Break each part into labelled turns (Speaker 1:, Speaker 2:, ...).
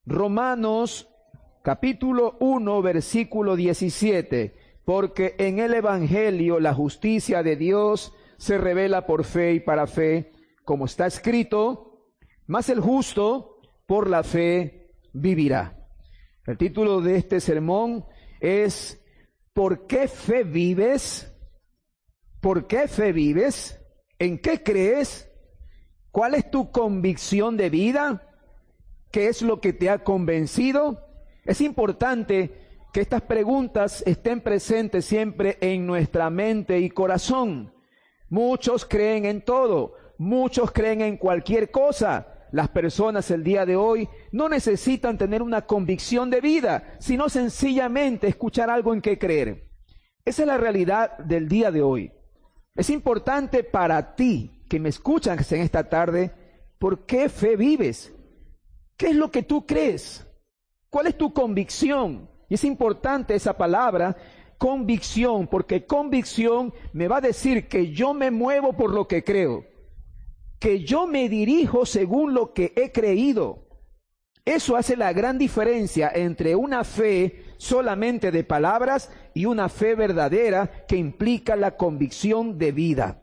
Speaker 1: Romanos capítulo 1, versículo 17. Porque en el Evangelio la justicia de Dios se revela por fe y para fe, como está escrito, mas el justo por la fe vivirá. El título de este sermón es ¿por qué fe vives? ¿Por qué fe vives? ¿En qué crees? ¿Cuál es tu convicción de vida? ¿Qué es lo que te ha convencido? Es importante que estas preguntas estén presentes siempre en nuestra mente y corazón. Muchos creen en todo, muchos creen en cualquier cosa. Las personas el día de hoy no necesitan tener una convicción de vida, sino sencillamente escuchar algo en qué creer. Esa es la realidad del día de hoy. Es importante para ti que me escuchas en esta tarde, ¿por qué fe vives? ¿Qué es lo que tú crees? ¿Cuál es tu convicción? Y es importante esa palabra, convicción, porque convicción me va a decir que yo me muevo por lo que creo, que yo me dirijo según lo que he creído. Eso hace la gran diferencia entre una fe solamente de palabras y una fe verdadera que implica la convicción de vida.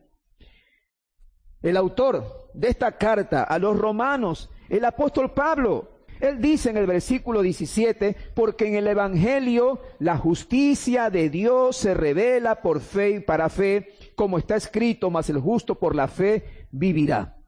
Speaker 1: El autor de esta carta a los romanos, el apóstol Pablo, él dice en el versículo 17, porque en el Evangelio la justicia de Dios se revela por fe y para fe, como está escrito, mas el justo por la fe vivirá.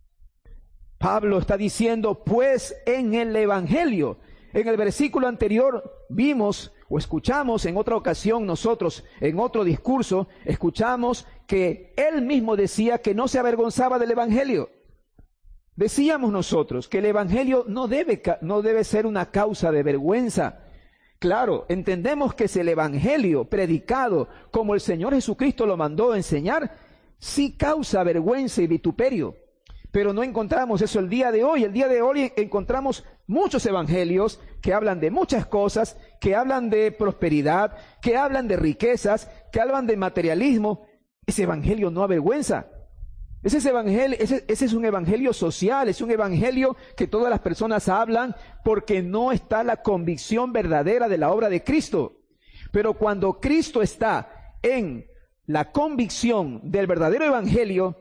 Speaker 1: Pablo está diciendo, pues en el Evangelio. En el versículo anterior vimos o escuchamos en otra ocasión nosotros, en otro discurso, escuchamos que él mismo decía que no se avergonzaba del Evangelio. Decíamos nosotros que el Evangelio no debe ser una causa de vergüenza. Claro, entendemos que es el Evangelio predicado como el Señor Jesucristo lo mandó a enseñar, sí causa vergüenza y vituperio. Pero no encontramos eso el día de hoy. El día de hoy encontramos muchos evangelios que hablan de muchas cosas, que hablan de prosperidad, que hablan de riquezas, que hablan de materialismo. Ese evangelio no avergüenza. Ese es un evangelio social, es un evangelio que todas las personas hablan porque no está la convicción verdadera de la obra de Cristo. Pero cuando Cristo está en la convicción del verdadero evangelio,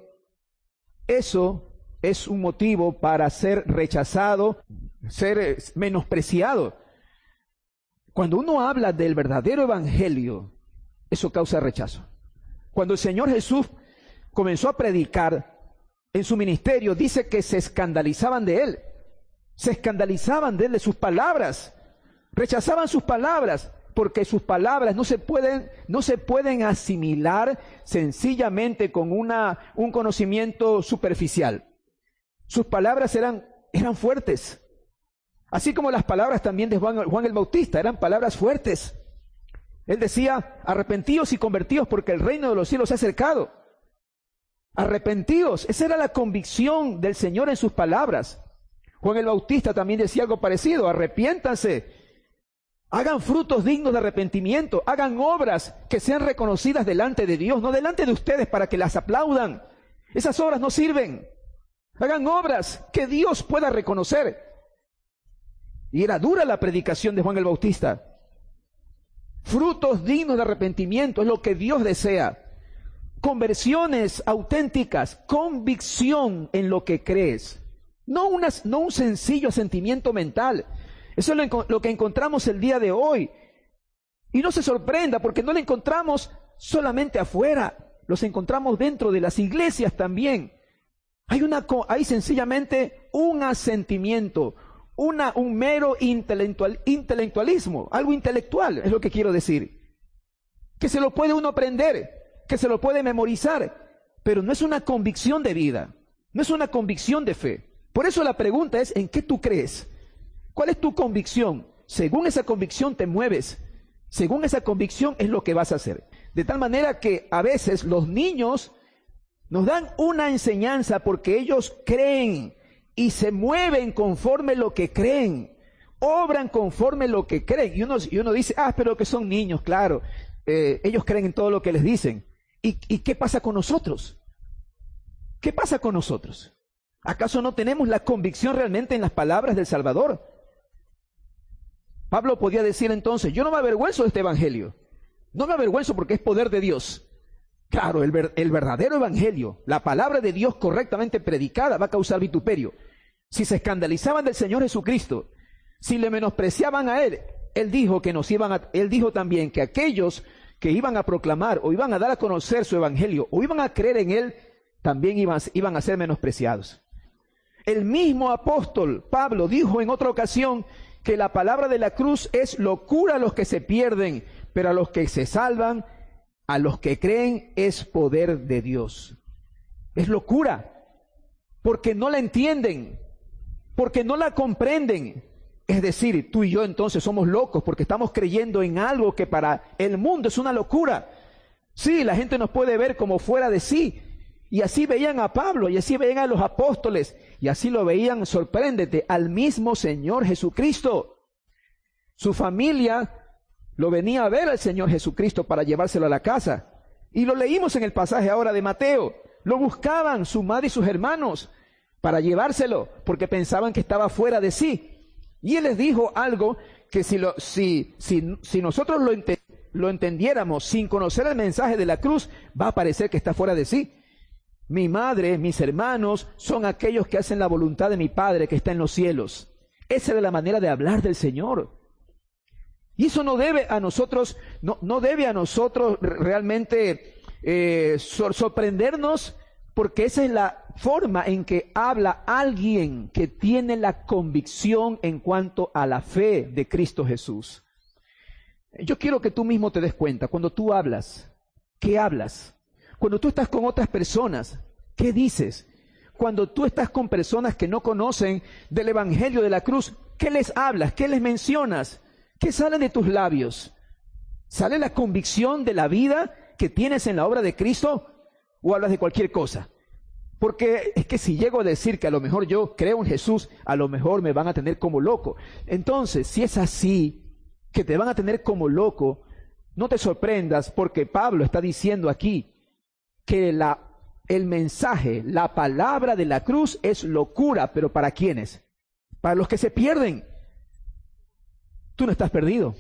Speaker 1: eso es un motivo para ser rechazado, ser menospreciado. Cuando uno habla del verdadero evangelio, eso causa rechazo. Cuando el Señor Jesús comenzó a predicar en su ministerio, dice que se escandalizaban de él, de sus palabras, rechazaban sus palabras, porque sus palabras no se pueden asimilar sencillamente con un conocimiento superficial. Sus palabras eran fuertes, así como las palabras también de Juan el Bautista, eran palabras fuertes. Él decía, arrepentíos y convertíos porque el reino de los cielos se ha acercado. Arrepentíos, esa era la convicción del Señor en sus palabras. Juan el Bautista también decía algo parecido, arrepiéntanse, hagan frutos dignos de arrepentimiento, hagan obras que sean reconocidas delante de Dios, no delante de ustedes para que las aplaudan. Esas obras no sirven. Hagan obras que Dios pueda reconocer. Y era dura la predicación de Juan el Bautista. Frutos dignos de arrepentimiento es lo que Dios desea. Conversiones auténticas, convicción en lo que crees, no un sencillo sentimiento mental. Eso es lo que encontramos el día de hoy. Y no se sorprenda porque no lo encontramos solamente afuera, los encontramos dentro de las iglesias también. Hay sencillamente un asentimiento, un mero intelectualismo, algo intelectual es lo que quiero decir, que se lo puede uno aprender, que se lo puede memorizar, pero no es una convicción de vida, no es una convicción de fe. Por eso la pregunta es, ¿en qué tú crees? ¿Cuál es tu convicción? Según esa convicción te mueves, según esa convicción es lo que vas a hacer. De tal manera que a veces los niños nos dan una enseñanza porque ellos creen y se mueven conforme lo que creen, obran conforme lo que creen. Y uno dice, pero que son niños, claro, ellos creen en todo lo que les dicen. ¿Y qué pasa con nosotros? ¿Qué pasa con nosotros? ¿Acaso no tenemos la convicción realmente en las palabras del Salvador? Pablo podía decir entonces, yo no me avergüenzo de este evangelio. No me avergüenzo porque es poder de Dios. Claro, el verdadero evangelio, la palabra de Dios correctamente predicada, va a causar vituperio. Si se escandalizaban del Señor Jesucristo, si le menospreciaban a Él, Él dijo también que aquellos que iban a proclamar o iban a dar a conocer su evangelio o iban a creer en Él, también iban a ser menospreciados. El mismo apóstol Pablo dijo en otra ocasión que la palabra de la cruz es locura a los que se pierden, pero a los que se salvan, a los que creen, es poder de Dios. Es locura, porque no la entienden, porque no la comprenden. Es decir, tú y yo entonces somos locos porque estamos creyendo en algo que para el mundo es una locura. Sí, la gente nos puede ver como fuera de sí. Y así veían a Pablo, y así veían a los apóstoles, y así lo veían, sorpréndete, al mismo Señor Jesucristo. Su familia lo venía a ver al Señor Jesucristo para llevárselo a la casa. Y lo leímos en el pasaje ahora de Mateo. Lo buscaban su madre y sus hermanos para llevárselo, porque pensaban que estaba fuera de sí. Y Él les dijo algo que si nosotros lo entendiéramos sin conocer el mensaje de la cruz, va a parecer que está fuera de sí. Mi madre, mis hermanos, son aquellos que hacen la voluntad de mi Padre que está en los cielos. Esa era la manera de hablar del Señor. Y eso no debe a nosotros realmente sorprendernos, porque esa es la forma en que habla alguien que tiene la convicción en cuanto a la fe de Cristo Jesús. Yo quiero que tú mismo te des cuenta, cuando tú hablas, ¿qué hablas? Cuando tú estás con otras personas, ¿qué dices? Cuando tú estás con personas que no conocen del Evangelio de la cruz, ¿qué les hablas? ¿Qué les mencionas? ¿Qué sale de tus labios? ¿Sale la convicción de la vida que tienes en la obra de Cristo? ¿O hablas de cualquier cosa? Porque es que si llego a decir que a lo mejor yo creo en Jesús, a lo mejor me van a tener como loco. Entonces, si es así, que te van a tener como loco, no te sorprendas, porque Pablo está diciendo aquí que el mensaje, la palabra de la cruz es locura, pero ¿para quiénes? Para los que se pierden. Tú no estás perdido.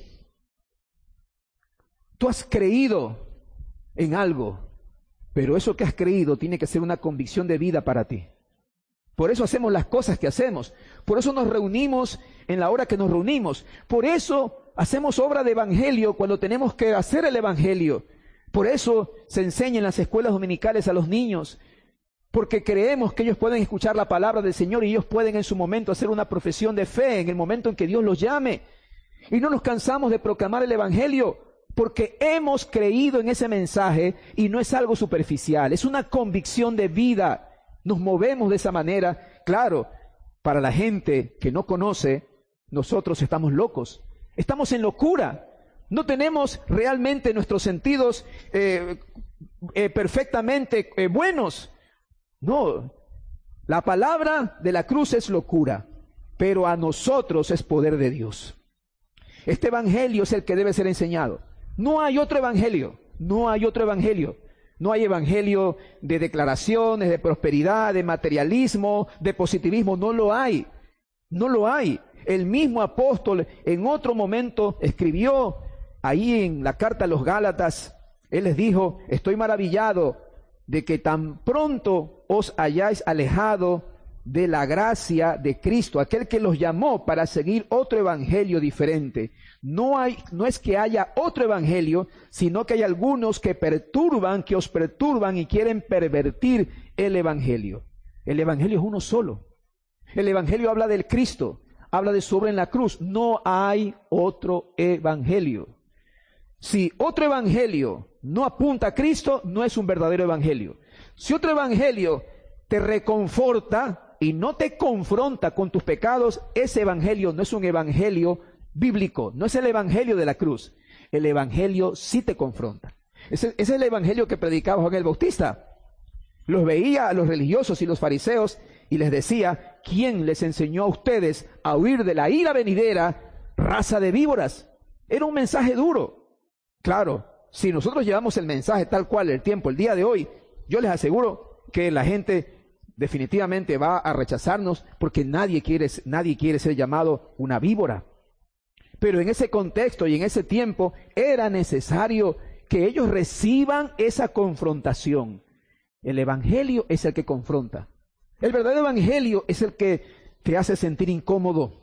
Speaker 1: Tú has creído en algo, pero eso que has creído tiene que ser una convicción de vida para ti. Por eso hacemos las cosas que hacemos. Por eso nos reunimos en la hora que nos reunimos. Por eso hacemos obra de evangelio cuando tenemos que hacer el evangelio. Por eso se enseña en las escuelas dominicales a los niños, porque creemos que ellos pueden escuchar la palabra del Señor y ellos pueden en su momento hacer una profesión de fe en el momento en que Dios los llame. Y no nos cansamos de proclamar el evangelio, porque hemos creído en ese mensaje y no es algo superficial, es una convicción de vida. Nos movemos de esa manera. Claro, para la gente que no conoce, nosotros estamos locos, estamos en locura. No tenemos realmente nuestros sentidos perfectamente buenos. No, la palabra de la cruz es locura, pero a nosotros es poder de Dios. Este evangelio es el que debe ser enseñado. No hay otro evangelio, no hay otro evangelio. No hay evangelio de declaraciones, de prosperidad, de materialismo, de positivismo. No lo hay, no lo hay. El mismo apóstol en otro momento escribió ahí en la carta a los Gálatas, él les dijo, estoy maravillado de que tan pronto os hayáis alejado de la gracia de Cristo, aquel que los llamó para seguir otro evangelio diferente. No es que haya otro evangelio, sino que hay algunos que os perturban y quieren pervertir el evangelio. El evangelio es uno solo. El evangelio habla del Cristo, habla de su obra en la cruz. No hay otro evangelio. Si otro evangelio no apunta a Cristo, no es un verdadero evangelio. Si otro evangelio te reconforta y no te confronta con tus pecados, ese evangelio no es un evangelio bíblico, no es el evangelio de la cruz. El evangelio sí te confronta. Ese es el evangelio que predicaba Juan el Bautista. Los veía a los religiosos y los fariseos y les decía, ¿quién les enseñó a ustedes a huir de la ira venidera, raza de víboras? Era un mensaje duro. Claro, si nosotros llevamos el mensaje tal cual el día de hoy, yo les aseguro que la gente definitivamente va a rechazarnos porque nadie quiere ser llamado una víbora. Pero en ese contexto y en ese tiempo era necesario que ellos reciban esa confrontación. El evangelio es el que confronta. El verdadero evangelio es el que te hace sentir incómodo.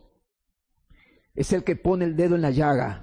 Speaker 1: Es el que pone el dedo en la llaga.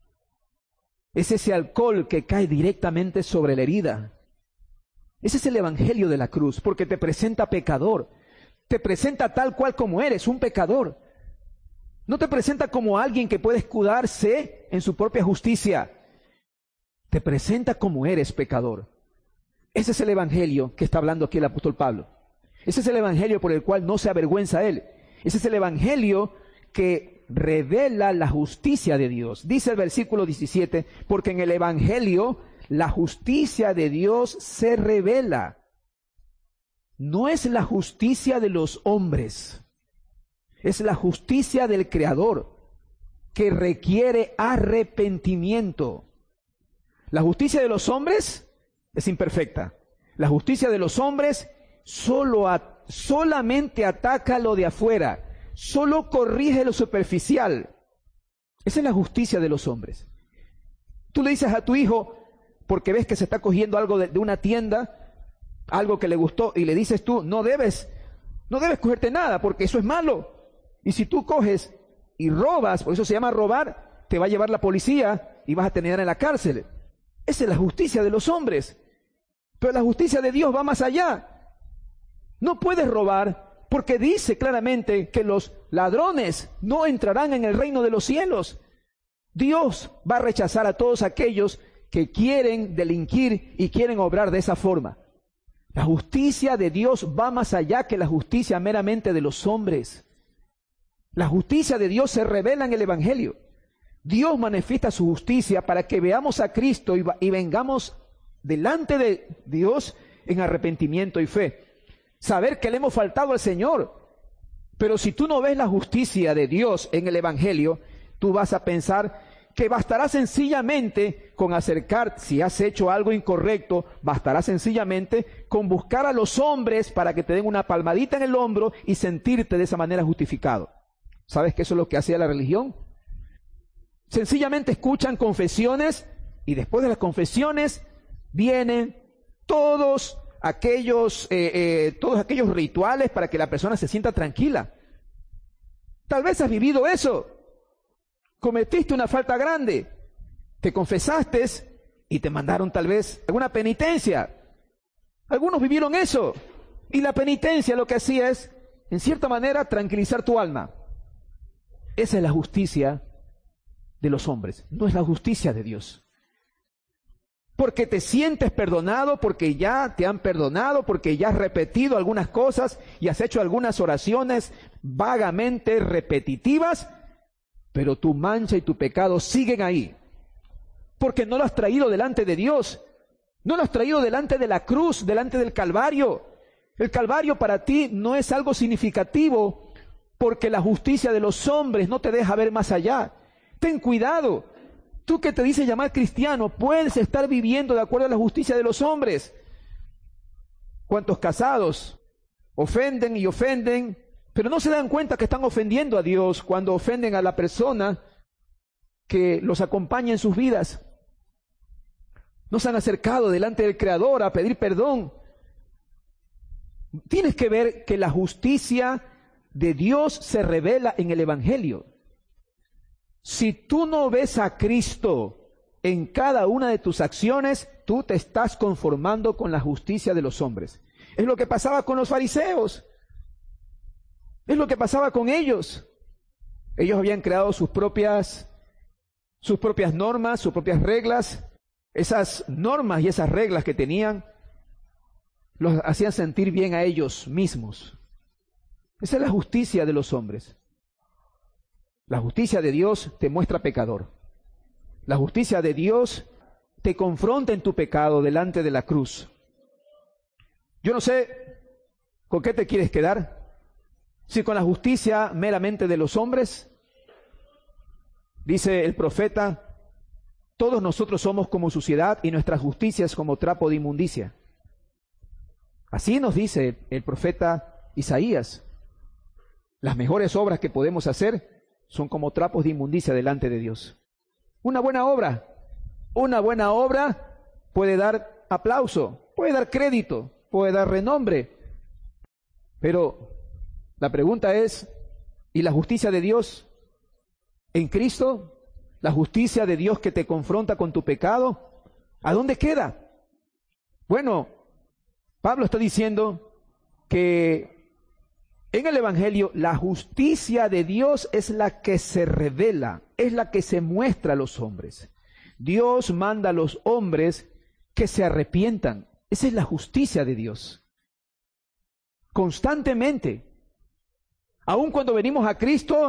Speaker 1: Es ese alcohol que cae directamente sobre la herida. Ese es el evangelio de la cruz, porque te presenta pecador. Te presenta tal cual como eres, un pecador. No te presenta como alguien que puede escudarse en su propia justicia. Te presenta como eres, pecador. Ese es el evangelio que está hablando aquí el apóstol Pablo. Ese es el evangelio por el cual no se avergüenza él. Ese es el evangelio que revela la justicia de Dios. Dice el versículo 17, porque en el evangelio la justicia de Dios se revela. No es la justicia de los hombres, es la justicia del Creador, que requiere arrepentimiento. La justicia de los hombres es imperfecta. La justicia de los hombres solamente ataca lo de afuera, solo corrige lo superficial. Esa es la justicia de los hombres. Tú le dices a tu hijo, porque ves que se está cogiendo algo de una tienda, algo que le gustó, y le dices tú, no debes cogerte nada, porque eso es malo. Y si tú coges y robas, por eso se llama robar, te va a llevar la policía y vas a terminar en la cárcel. Esa es la justicia de los hombres. Pero la justicia de Dios va más allá. No puedes robar, porque dice claramente que los ladrones no entrarán en el reino de los cielos. Dios va a rechazar a todos aquellos que quieren delinquir y quieren obrar de esa forma. La justicia de Dios va más allá que la justicia meramente de los hombres. La justicia de Dios se revela en el evangelio. Dios manifiesta su justicia para que veamos a Cristo y vengamos delante de Dios en arrepentimiento y fe. Saber que le hemos faltado al Señor. Pero si tú no ves la justicia de Dios en el evangelio, tú vas a pensar que bastará sencillamente con acercar, si has hecho algo incorrecto, bastará sencillamente con buscar a los hombres para que te den una palmadita en el hombro y sentirte de esa manera justificado. ¿Sabes que eso es lo que hacía la religión? Sencillamente escuchan confesiones y después de las confesiones vienen todos aquellos rituales para que la persona se sienta tranquila. Tal vez has vivido eso. Cometiste una falta grande, te confesaste y te mandaron tal vez alguna penitencia. Algunos vivieron eso. Y la penitencia lo que hacía es, en cierta manera, tranquilizar tu alma. Esa es la justicia de los hombres, no es la justicia de Dios. Porque te sientes perdonado, porque ya te han perdonado, porque ya has repetido algunas cosas y has hecho algunas oraciones vagamente repetitivas, pero tu mancha y tu pecado siguen ahí. Porque no lo has traído delante de Dios, no lo has traído delante de la cruz, delante del Calvario. El Calvario para ti no es algo significativo, porque la justicia de los hombres no te deja ver más allá. Ten cuidado. Tú que te dices llamar cristiano, puedes estar viviendo de acuerdo a la justicia de los hombres. ¿Cuántos casados ofenden y ofenden, pero no se dan cuenta que están ofendiendo a Dios cuando ofenden a la persona que los acompaña en sus vidas? No se han acercado delante del Creador a pedir perdón. Tienes que ver que la justicia de Dios se revela en el evangelio. Si tú no ves a Cristo en cada una de tus acciones, tú te estás conformando con la justicia de los hombres. Es lo que pasaba con los fariseos. Es lo que pasaba con ellos. Ellos habían creado sus propias normas, sus propias reglas. Esas normas y esas reglas que tenían los hacían sentir bien a ellos mismos. Esa es la justicia de los hombres. La justicia de Dios te muestra pecador. La justicia de Dios te confronta en tu pecado delante de la cruz. Yo no sé con qué te quieres quedar. Si con la justicia meramente de los hombres. Dice el profeta, todos nosotros somos como suciedad y nuestra justicia es como trapo de inmundicia. Así nos dice el profeta Isaías. Las mejores obras que podemos hacer son como trapos de inmundicia delante de Dios. Una buena obra puede dar aplauso, puede dar crédito, puede dar renombre. Pero la pregunta es, ¿y la justicia de Dios en Cristo? ¿La justicia de Dios que te confronta con tu pecado? ¿A dónde queda? Bueno, Pablo está diciendo que en el Evangelio la justicia de Dios es la que se revela, es la que se muestra a los hombres. Dios manda a los hombres que se arrepientan. Esa es la justicia de Dios. Constantemente. Aun cuando venimos a Cristo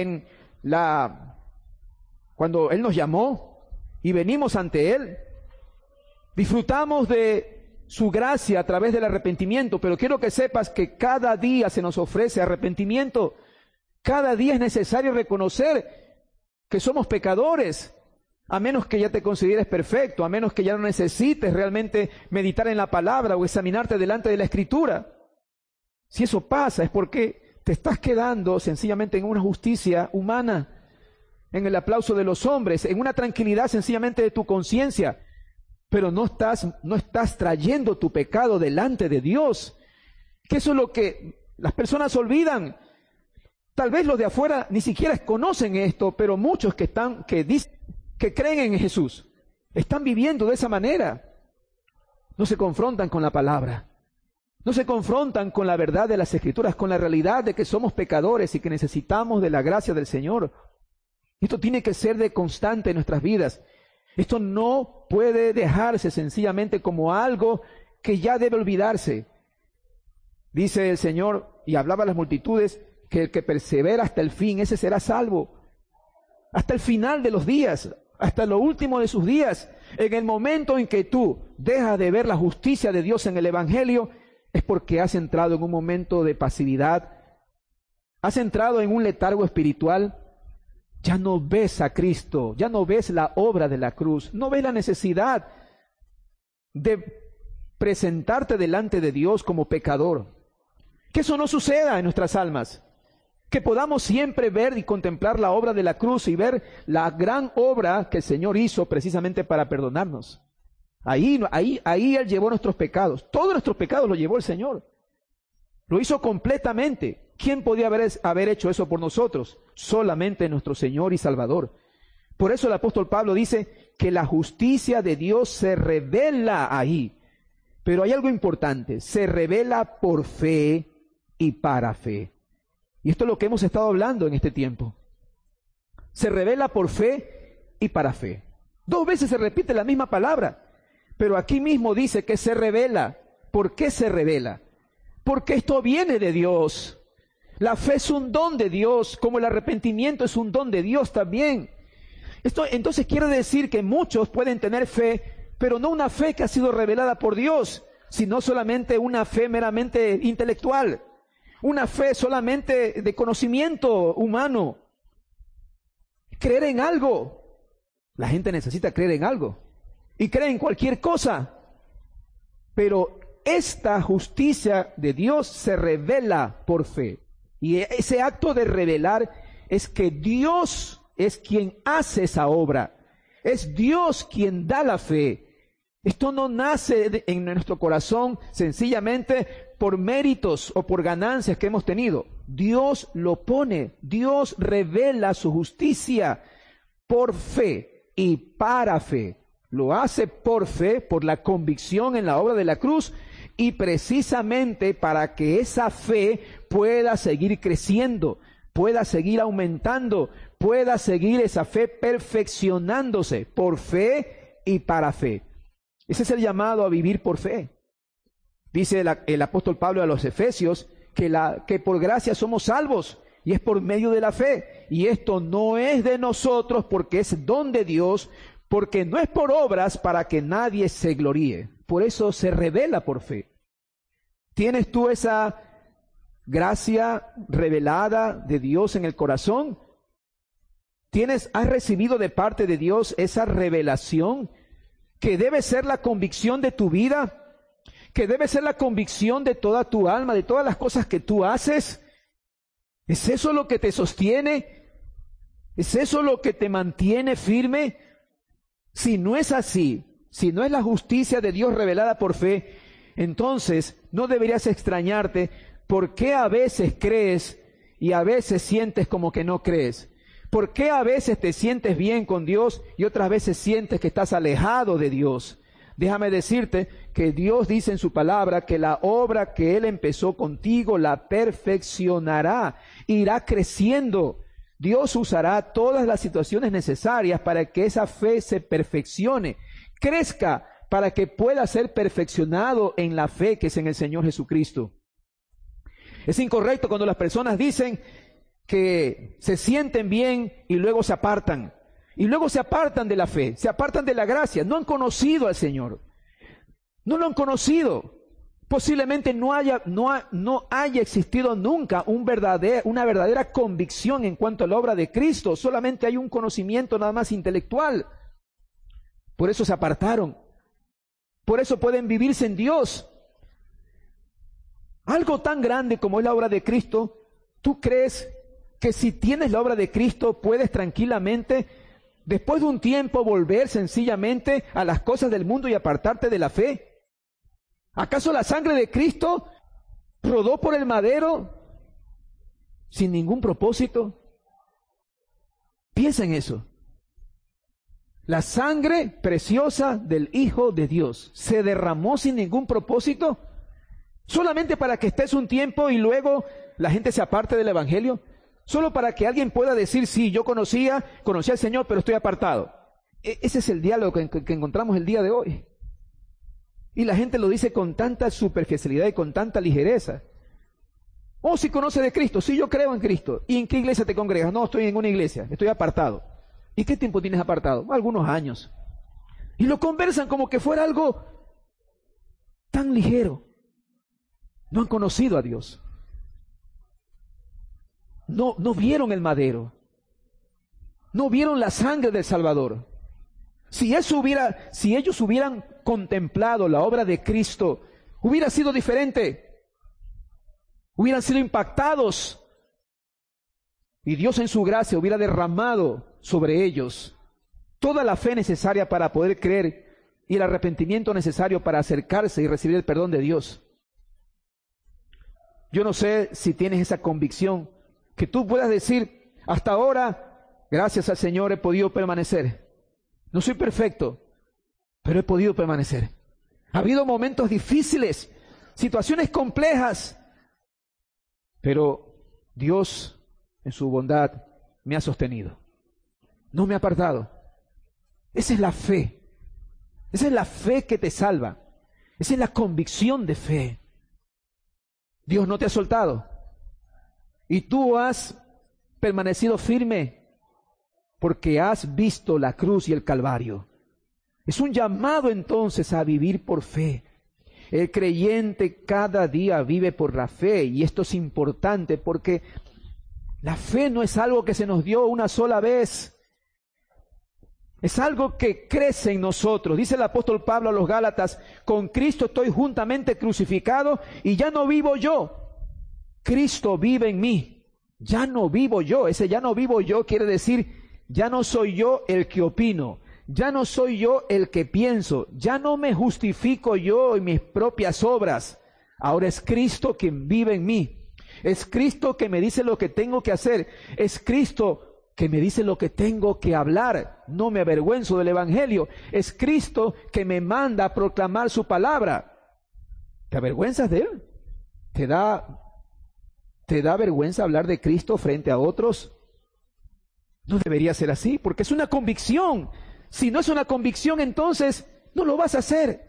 Speaker 1: cuando Él nos llamó y venimos ante Él, disfrutamos de su gracia a través del arrepentimiento, pero quiero que sepas que cada día se nos ofrece arrepentimiento. Cada día es necesario reconocer que somos pecadores, a menos que ya te consideres perfecto, a menos que ya no necesites realmente meditar en la palabra o examinarte delante de la Escritura. Si eso pasa es porque te estás quedando sencillamente en una justicia humana, en el aplauso de los hombres, en una tranquilidad sencillamente de tu conciencia, pero no estás trayendo tu pecado delante de Dios, que eso es lo que las personas olvidan. Tal vez los de afuera ni siquiera conocen esto, pero muchos que creen en Jesús están viviendo de esa manera. No se confrontan con la palabra, no se confrontan con la verdad de las Escrituras, con la realidad de que somos pecadores y que necesitamos de la gracia del Señor. Esto tiene que ser de constante en nuestras vidas. Esto no puede dejarse sencillamente como algo que ya debe olvidarse. Dice el Señor, y hablaba a las multitudes, que el que persevera hasta el fin, ese será salvo. Hasta el final de los días, hasta lo último de sus días. En el momento en que tú dejas de ver la justicia de Dios en el Evangelio, es porque has entrado en un momento de pasividad, has entrado en un letargo espiritual. Ya no ves a Cristo, ya no ves la obra de la cruz, no ves la necesidad de presentarte delante de Dios como pecador. Que eso no suceda en nuestras almas, que podamos siempre ver y contemplar la obra de la cruz y ver la gran obra que el Señor hizo precisamente para perdonarnos. Ahí Él llevó nuestros pecados, todos nuestros pecados los llevó el Señor. Lo hizo completamente. ¿Quién podía haber hecho eso por nosotros? Solamente nuestro Señor y Salvador. Por eso el apóstol Pablo dice que la justicia de Dios se revela ahí. Pero hay algo importante, se revela por fe y para fe. Y esto es lo que hemos estado hablando en este tiempo. Se revela por fe y para fe. 2 veces se repite la misma palabra, pero aquí mismo dice que se revela. ¿Por qué se revela? Porque esto viene de Dios. La fe es un don de Dios, como el arrepentimiento es un don de Dios también. Esto entonces quiere decir que muchos pueden tener fe, pero no una fe que ha sido revelada por Dios, sino solamente una fe meramente intelectual, una fe solamente de conocimiento humano. Creer en algo. La gente necesita creer en algo y cree en cualquier cosa, pero esta justicia de Dios se revela por fe. Y ese acto de revelar es que Dios es quien hace esa obra. Es Dios quien da la fe. Esto no nace en nuestro corazón sencillamente por méritos o por ganancias que hemos tenido. Dios lo pone. Dios revela su justicia por fe y para fe. Lo hace por fe, por la convicción en la obra de la cruz, y precisamente para que esa fe pueda seguir creciendo, pueda seguir aumentando, pueda seguir esa fe perfeccionándose por fe y para fe. Ese es el llamado a vivir por fe. Dice el apóstol Pablo a los Efesios que por gracia somos salvos, y es por medio de la fe. Y esto no es de nosotros, porque es don de Dios, porque no es por obras para que nadie se gloríe. Por eso se revela por fe. ¿Tienes tú esa gracia revelada de Dios en el corazón? ¿Has recibido de parte de Dios esa revelación que debe ser la convicción de tu vida? Que debe ser la convicción de toda tu alma, de todas las cosas que tú haces. ¿Es eso lo que te sostiene? ¿Es eso lo que te mantiene firme? Si no es así, si no es la justicia de Dios revelada por fe, entonces no deberías extrañarte por qué a veces crees y a veces sientes como que no crees. ¿Por qué a veces te sientes bien con Dios y otras veces sientes que estás alejado de Dios? Déjame decirte que Dios dice en su palabra que la obra que Él empezó contigo la perfeccionará, irá creciendo. Dios usará todas las situaciones necesarias para que esa fe se perfeccione, crezca, para que pueda ser perfeccionado en la fe que es en el Señor Jesucristo. Es incorrecto cuando las personas dicen que se sienten bien y luego se apartan. Y luego se apartan de la fe, se apartan de la gracia. No han conocido al Señor. No lo han conocido. Posiblemente no haya existido nunca una verdadera convicción en cuanto a la obra de Cristo. Solamente hay un conocimiento nada más intelectual. Por eso se apartaron. Por eso pueden vivir sin Dios. Algo tan grande como es la obra de Cristo, ¿tú crees que si tienes la obra de Cristo puedes tranquilamente, después de un tiempo, volver sencillamente a las cosas del mundo y apartarte de la fe? ¿Acaso la sangre de Cristo rodó por el madero sin ningún propósito? Piensa en eso. La sangre preciosa del Hijo de Dios se derramó sin ningún propósito, solamente para que estés un tiempo y luego la gente se aparte del Evangelio. Solo para que alguien pueda decir, sí, yo conocí al Señor, pero estoy apartado. Ese es el diálogo que encontramos el día de hoy. Y la gente lo dice con tanta superficialidad y con tanta ligereza. Oh, si conoce de Cristo, sí, yo creo en Cristo. ¿Y en qué iglesia te congregas? No, estoy en una iglesia, estoy apartado. ¿Y qué tiempo tienes apartado? Algunos años. Y lo conversan como que fuera algo tan ligero. No han conocido a Dios. No vieron el madero. No vieron la sangre del Salvador. Si ellos hubieran contemplado la obra de Cristo, hubiera sido diferente. Hubieran sido impactados. Y Dios en su gracia hubiera derramado sobre ellos toda la fe necesaria para poder creer y el arrepentimiento necesario para acercarse y recibir el perdón de Dios. Yo no sé si tienes esa convicción, que tú puedas decir, hasta ahora, gracias al Señor he podido permanecer. No soy perfecto, pero he podido permanecer. Ha habido momentos difíciles, situaciones complejas, pero Dios en su bondad me ha sostenido. No me ha apartado. Esa es la fe. Esa es la fe que te salva. Esa es la convicción de fe. Dios no te ha soltado. Y tú has permanecido firme porque has visto la cruz y el Calvario. Es un llamado entonces a vivir por fe. El creyente cada día vive por la fe, y esto es importante porque la fe no es algo que se nos dio una sola vez. Es algo que crece en nosotros. Dice el apóstol Pablo a los Gálatas, con Cristo estoy juntamente crucificado y ya no vivo yo. Cristo vive en mí. Ya no vivo yo. Ese ya no vivo yo quiere decir, ya no soy yo el que opino. Ya no soy yo el que pienso. Ya no me justifico yo en mis propias obras. Ahora es Cristo quien vive en mí. Es Cristo que me dice lo que tengo que hacer. Es Cristo que me dice lo que tengo que hablar. No me avergüenzo del Evangelio. Es Cristo que me manda a proclamar su palabra. ¿Te avergüenzas de Él? ¿Te da vergüenza hablar de Cristo frente a otros? No debería ser así, porque es una convicción. Si no es una convicción, entonces no lo vas a hacer.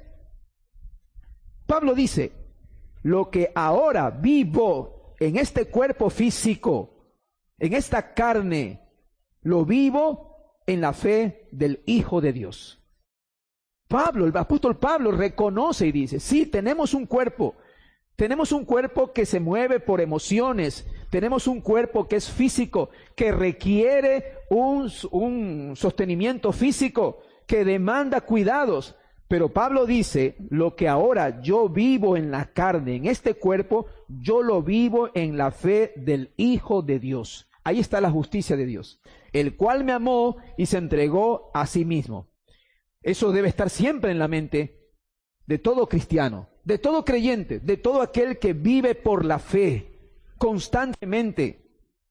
Speaker 1: Pablo dice, lo que ahora vivo en este cuerpo físico, en esta carne, lo vivo en la fe del Hijo de Dios. Pablo, el apóstol Pablo reconoce y dice, sí, tenemos un cuerpo que se mueve por emociones, tenemos un cuerpo que es físico, que requiere un sostenimiento físico, que demanda cuidados. Pero Pablo dice, lo que ahora yo vivo en la carne, en este cuerpo, yo lo vivo en la fe del Hijo de Dios. Ahí está la justicia de Dios, el cual me amó y se entregó a sí mismo. Eso debe estar siempre en la mente de todo cristiano, de todo creyente, de todo aquel que vive por la fe constantemente.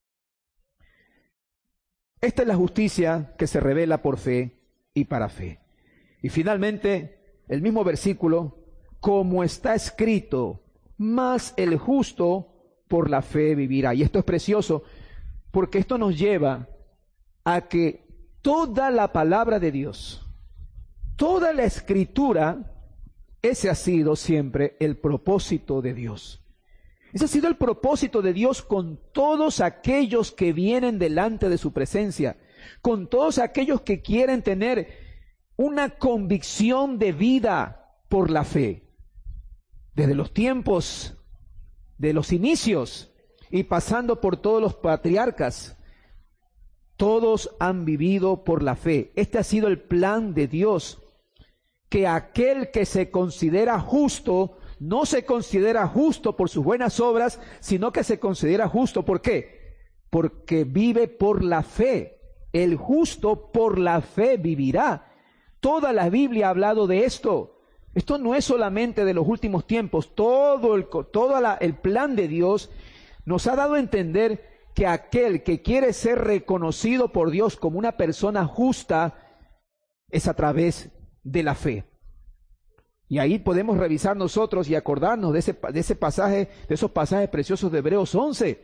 Speaker 1: Esta es la justicia que se revela por fe y para fe. Y finalmente, el mismo versículo, como está escrito, mas el justo por la fe vivirá. Y esto es precioso, porque esto nos lleva a que toda la palabra de Dios, toda la escritura, ese ha sido siempre el propósito de Dios. Ese ha sido el propósito de Dios con todos aquellos que vienen delante de su presencia, con todos aquellos que quieren tener una convicción de vida por la fe. Desde los tiempos de los inicios y pasando por todos los patriarcas, todos han vivido por la fe. Este ha sido el plan de Dios, que aquel que se considera justo, no se considera justo por sus buenas obras, sino que se considera justo. ¿Por qué? Porque vive por la fe. El justo por la fe vivirá. Toda la Biblia ha hablado de esto. Esto no es solamente de los últimos tiempos. Todo el plan de Dios nos ha dado a entender que aquel que quiere ser reconocido por Dios como una persona justa es a través de la fe. Y ahí podemos revisar nosotros y acordarnos de ese pasaje, de esos pasajes preciosos de Hebreos 11.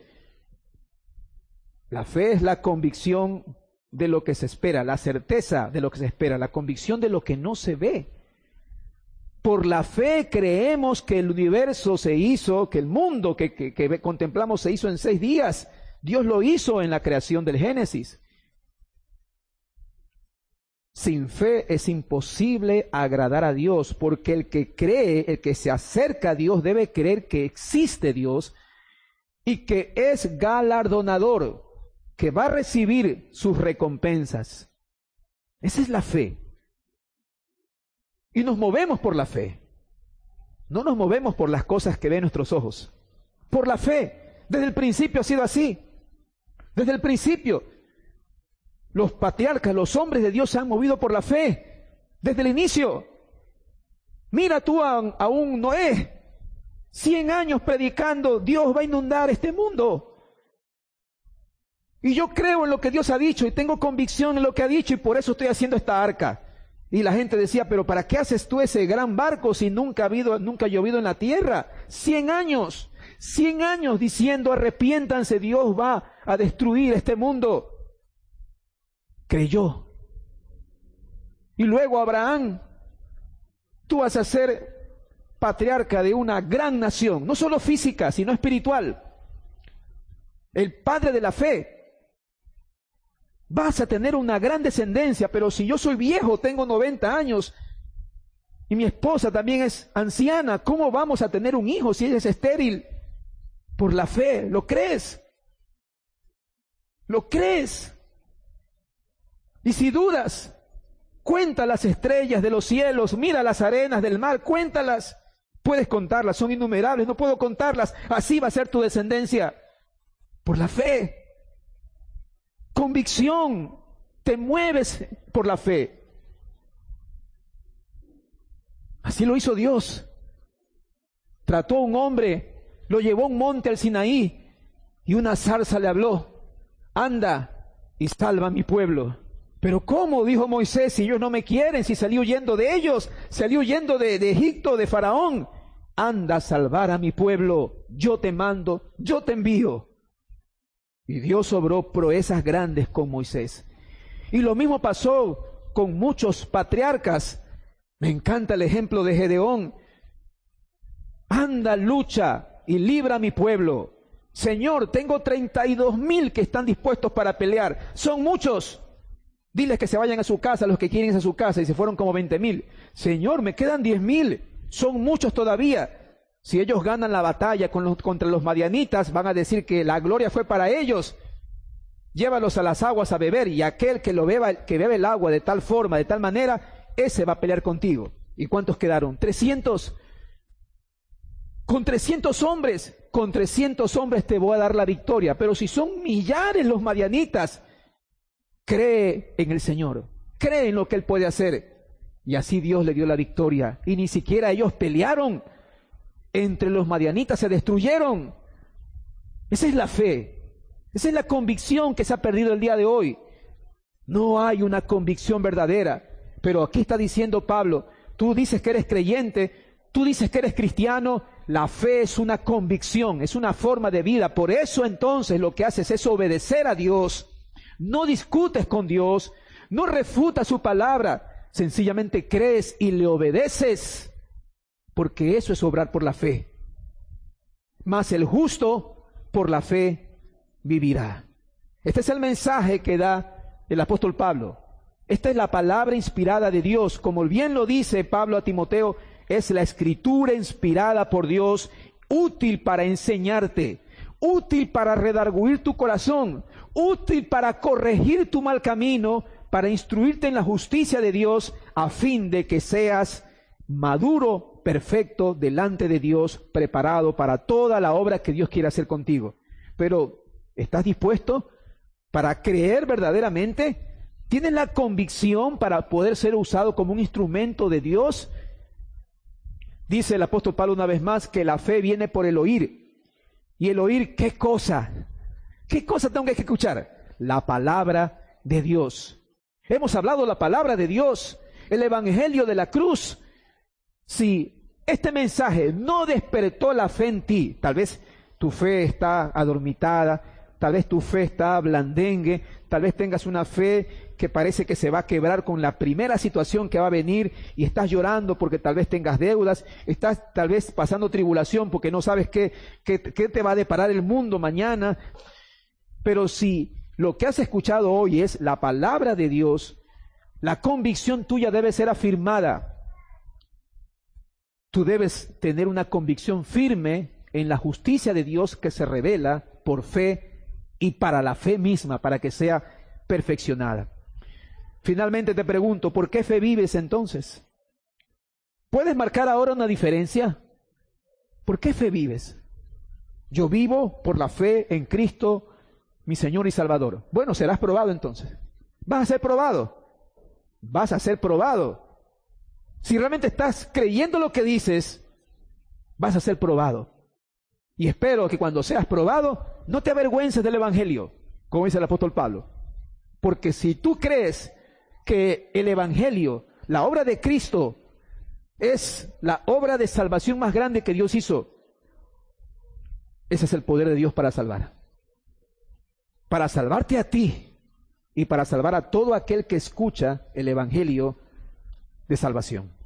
Speaker 1: La fe es la convicción de lo que se espera, la certeza de lo que se espera, la convicción de lo que no se ve. Por la fe creemos que el universo se hizo, que el mundo que contemplamos se hizo en 6 días. Dios lo hizo en la creación del Génesis. Sin fe es imposible agradar a Dios, porque el que cree, el que se acerca a Dios, debe creer que existe Dios y que es galardonador, que va a recibir sus recompensas. Esa es la fe. Y nos movemos por la fe. No nos movemos por las cosas que ven nuestros ojos. Por la fe. Desde el principio ha sido así. Desde el principio. Los patriarcas, los hombres de Dios se han movido por la fe. Desde el inicio. Mira tú a un Noé. 100 años predicando, Dios va a inundar este mundo. Y yo creo en lo que Dios ha dicho y tengo convicción en lo que ha dicho y por eso estoy haciendo esta arca. Y la gente decía, pero ¿para qué haces tú ese gran barco si nunca ha llovido en la tierra? 100 años diciendo arrepiéntanse, Dios va a destruir este mundo. Creyó. Y luego Abraham, tú vas a ser patriarca de una gran nación, no solo física, sino espiritual. El padre de la fe. Vas a tener una gran descendencia, pero si yo soy viejo, tengo 90 años, y mi esposa también es anciana, ¿cómo vamos a tener un hijo si ella es estéril? Por la fe, ¿lo crees? ¿Lo crees? Y si dudas, cuenta las estrellas de los cielos, mira las arenas del mar, cuéntalas. Puedes contarlas, son innumerables, no puedo contarlas. Así va a ser tu descendencia. Por la fe. Convicción, te mueves por la fe. Así lo hizo Dios. Trató a un hombre, lo llevó a un monte al Sinaí y una zarza le habló, anda y salva a mi pueblo. Pero ¿cómo? Dijo Moisés, si ellos no me quieren, si salí huyendo de ellos, salí huyendo de Egipto, de Faraón. Anda a salvar a mi pueblo, yo te mando, yo te envío. Y Dios obró proezas grandes con Moisés. Y lo mismo pasó con muchos patriarcas. Me encanta el ejemplo de Gedeón. Anda, lucha y libra a mi pueblo. Señor, tengo 32,000 que están dispuestos para pelear. Son muchos. Diles que se vayan a su casa, los que quieren ir a su casa. Y se fueron como 20,000. Señor, me quedan 10,000. Son muchos todavía. Si ellos ganan la batalla contra los madianitas, van a decir que la gloria fue para ellos. Llévalos a las aguas a beber, y aquel que bebe el agua de tal forma, de tal manera, ese va a pelear contigo. ¿Y cuántos quedaron? 300. Con 300 hombres, con 300 hombres te voy a dar la victoria, pero si son millares los madianitas, cree en el Señor, cree en lo que Él puede hacer. Y así Dios le dio la victoria. Y ni siquiera ellos pelearon. Entre los madianitas se destruyeron. Esa es la fe. Esa es la convicción que se ha perdido el día de hoy. No hay una convicción verdadera. Pero aquí está diciendo Pablo, tú dices que eres creyente, tú dices que eres cristiano. La fe es una convicción, es una forma de vida. Por eso entonces lo que haces es obedecer a Dios. No discutes con Dios, no refutas su palabra. Sencillamente crees y le obedeces, porque eso es obrar por la fe. Mas el justo por la fe vivirá. Este es el mensaje que da el apóstol Pablo. Esta es la palabra inspirada de Dios. Como bien lo dice Pablo a Timoteo, es la escritura inspirada por Dios, útil para enseñarte, útil para redarguir tu corazón, útil para corregir tu mal camino, para instruirte en la justicia de Dios, a fin de que seas maduro, perfecto, delante de Dios, preparado para toda la obra que Dios quiere hacer contigo. Pero, ¿estás dispuesto para creer verdaderamente? ¿Tienes la convicción para poder ser usado como un instrumento de Dios? Dice el apóstol Pablo una vez más que la fe viene por el oír. ¿Y el oír qué cosa? ¿Qué cosa tengo que escuchar? La palabra de Dios. Hemos hablado la palabra de Dios, el evangelio de la cruz. Si este mensaje no despertó la fe en ti, tal vez tu fe está adormitada, tal vez tu fe está blandengue, tal vez tengas una fe que parece que se va a quebrar con la primera situación que va a venir y estás llorando porque tal vez tengas deudas, estás tal vez pasando tribulación porque no sabes qué te va a deparar el mundo mañana. Pero si lo que has escuchado hoy es la palabra de Dios, la convicción tuya debe ser afirmada. Tú debes tener una convicción firme en la justicia de Dios que se revela por fe y para la fe misma, para que sea perfeccionada. Finalmente te pregunto, ¿por qué fe vives entonces? ¿Puedes marcar ahora una diferencia? ¿Por qué fe vives? Yo vivo por la fe en Cristo, mi Señor y Salvador. Bueno, serás probado entonces. Vas a ser probado. Vas a ser probado. Si realmente estás creyendo lo que dices, vas a ser probado. Y espero que cuando seas probado, no te avergüences del Evangelio, como dice el apóstol Pablo. Porque si tú crees que el Evangelio, la obra de Cristo, es la obra de salvación más grande que Dios hizo, ese es el poder de Dios para salvar. Para salvarte a ti y para salvar a todo aquel que escucha el Evangelio de salvación.